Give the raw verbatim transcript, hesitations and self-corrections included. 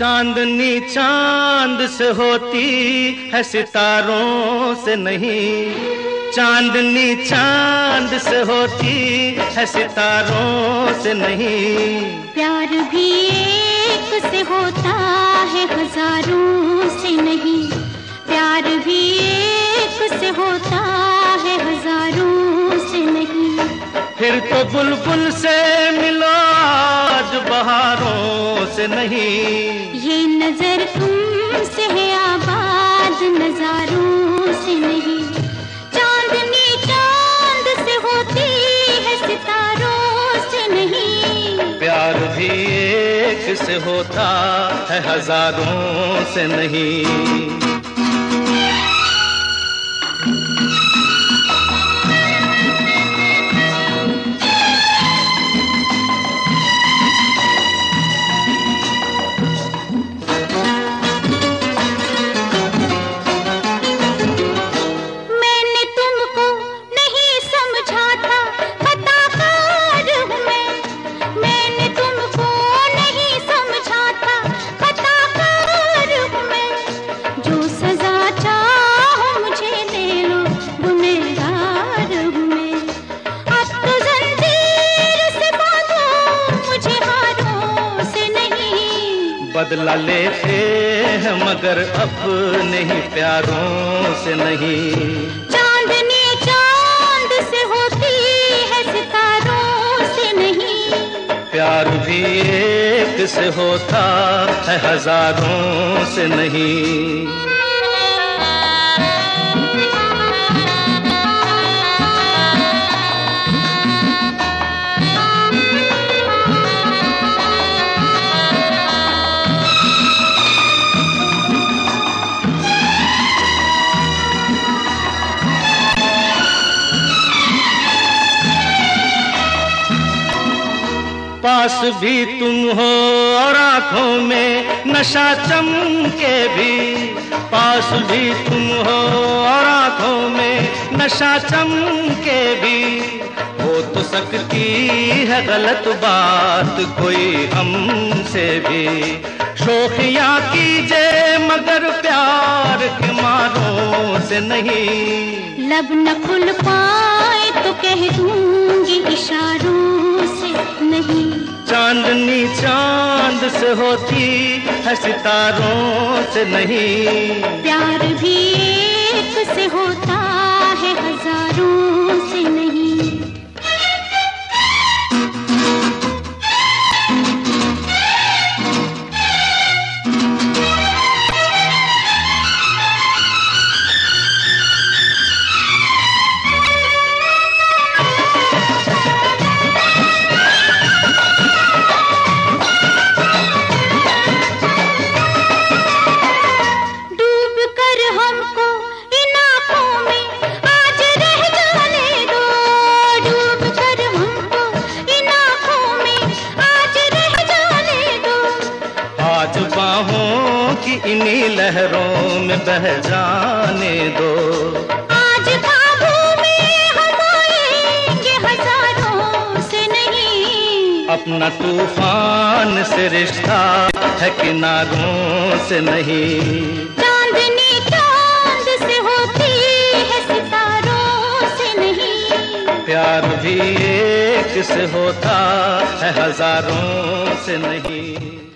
चांदनी चांद से होती है सितारों से नहीं, चांदनी चांद से होती है सितारों से नहीं। प्यार भी एक से होता है हजारों से नहीं, प्यार भी एक से होता है हजारों से नहीं। फिर तो बुलबुल से मिलो आज बहारों से नहीं, ये नजर तुमसे है आबाद नजारों से नहीं। चांदनी चांद से होती है सितारों से नहीं, प्यार भी एक से होता है हजारों से नहीं। बदला लेते हैं मगर अपने ही प्यारों से नहीं। चांदनी चांद से होती है सितारों से नहीं, प्यार भी एक से होता है हजारों से नहीं। पास भी तुम हो और आंखों में नशा चमके भी, पास भी तुम हो और आंखों में नशा चमके भी। हो तो सकती है गलत बात कोई हमसे भी, शोखियां कीजिए मगर प्यार के मारों से नहीं। लब न खुल पाए तो कह दूंगी इशारों से नहीं। चांदनी चांद से होती है सितारों से नहीं, प्यार भी एक से होता है हजारों से नहीं। इन्हीं लहरों में बह जाने दो। आज ख्वाबों में हम आएंगे हजारों से नहीं, अपना तूफान से रिश्ता है किनारों से नहीं। चांदनी चांद से होती है सितारों से नहीं, प्यार भी एक से होता है हजारों से नहीं।